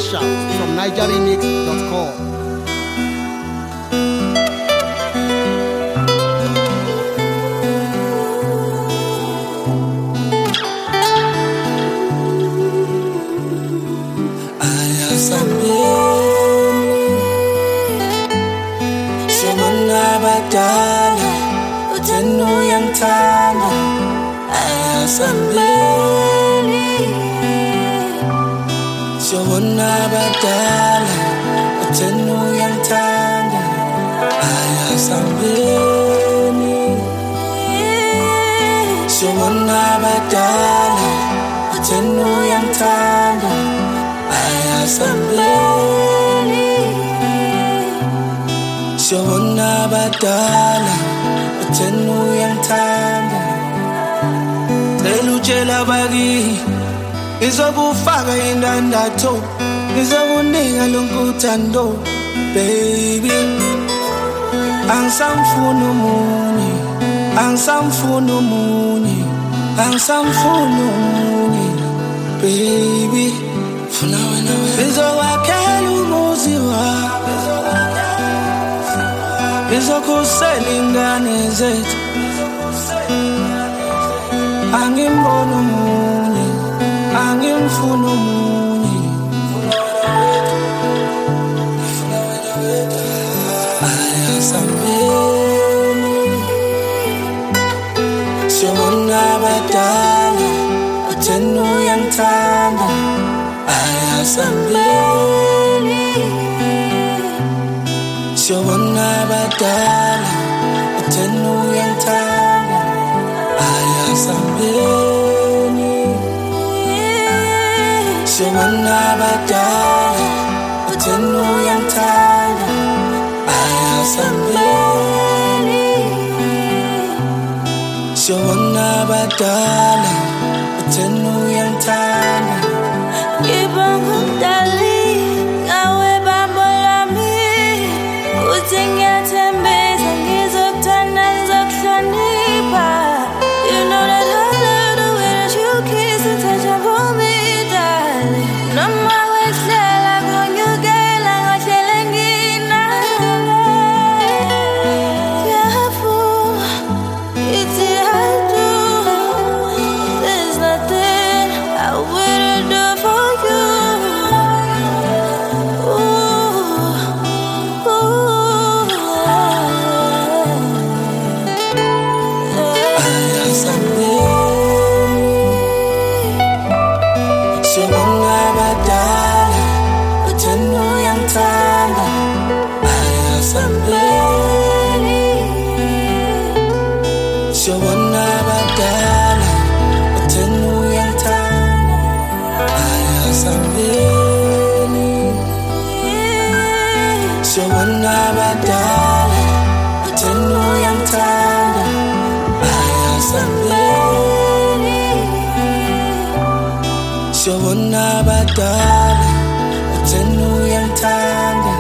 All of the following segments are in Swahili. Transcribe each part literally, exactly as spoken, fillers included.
Fresh out from niger remix dot com. Badala utenu yang tanda ayasambeni Shona badala utenu yang tanda ayasambeni Shona badala utenu yang tanda ayasambeni Shona badala utenu yang tanda Telutshela baki ngizokufaka indandatho ngizokunika lonkuthando baby angisamfuna umunye angisamfuna umunye angisamfuna umunye baby funa wena wena ngizokwakhela umuzi wami Ngizokusela ingane zethu Angimbona umunye Angimfuna umunye Ayasambeni Shona badala utenu yang tanda Ayasambeni Shona badala utenu yang tanda ayasambeni Shona badala utenu yang tanda ayasambeni Shona badala utenu yang tanda Ibang dali Zingatembeza ngizokutanda ngizokuhlonipha You know that I love the way that you kiss and touch upon me darling Noma wehlela ngonyukela ngohlele nginale Careful, ithi I do There's nothing I wouldn't do for you Shona badala utenu yang tanda ayasambeni Shona badala utenu yang tanda ayasambeni Shona badala utenu yang tanda ayasambeni Shona badala utenu yang tanda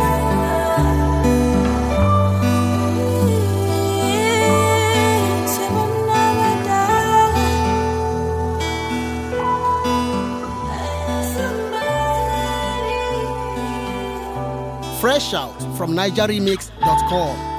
Fresh out from niger remix dot com.